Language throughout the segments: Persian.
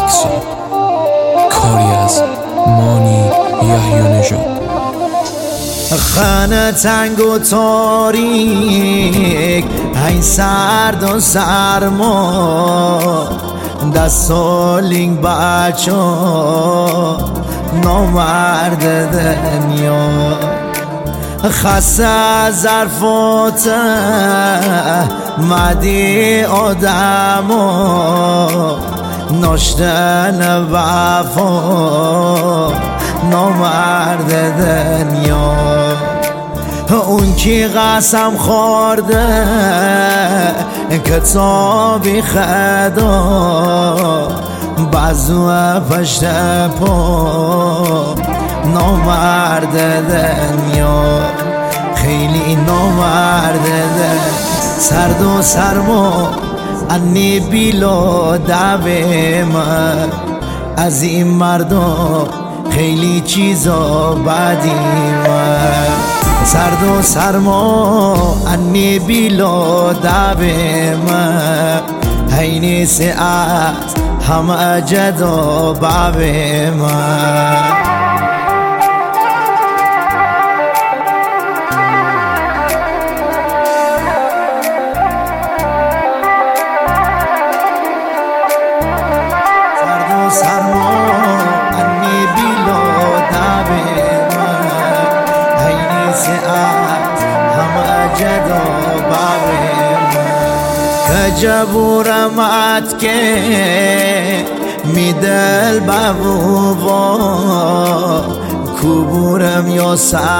میکسو کاری از مانی یحیی‌نژاد. خانه تنگ و تاریک، این سرد و سرما، دست و لینگ بچا نامرد دنیا. خسته از ظرفات مدی آدما، ناشتن وفا نامرد دنیا. اون کی قسم خورده کتابی خدا، بازو پشت پا نامرد دنیا. خیلی نامرد سرد و سرما انی بیلو دعوه من از این مردم خیلی چیزا بعدی من. سرد و سرما انی بیلو دعوه من هینی ساعت همه جدا بابه من. کجبورمت که میدل بابوبا، کوبورم یا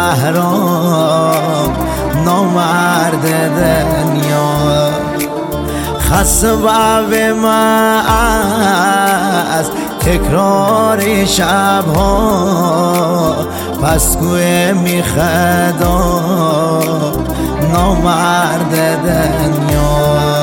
سهرام نامرد دنیا. خسته بابه من از تکرار شبها، پس گوه میخدام نامرد دنیا.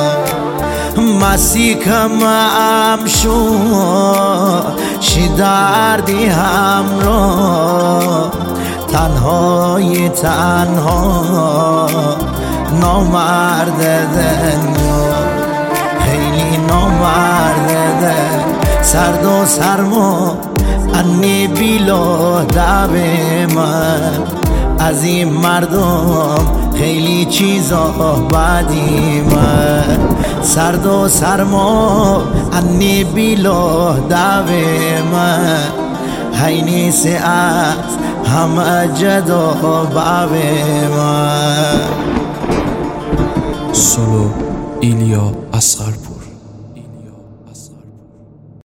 مسیکم امشو شی دردی همراه، تنهای تنها نامرد دنیا. خیلی نامرد سرد و سرما انی بیلو دعوه من از این مردم خیلی چیزا بعدی من. سرد و سرما انی بیلو دعوه من هینی ساعت همه جدا بابه من. سولو ایلیا اصغرپور.